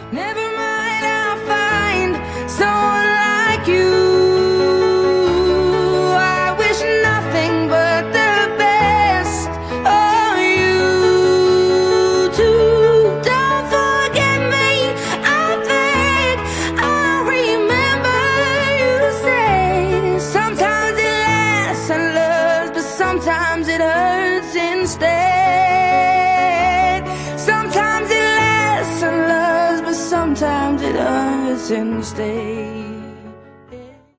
Never mind, I'll find someone like you. I wish nothing but the best of you too. Don't forget me, I beg. I'll remember you say sometimes it lasts and loves, but sometimes it hurts instead. Sometimes it lasts and loves, but sometimes it hurts instead.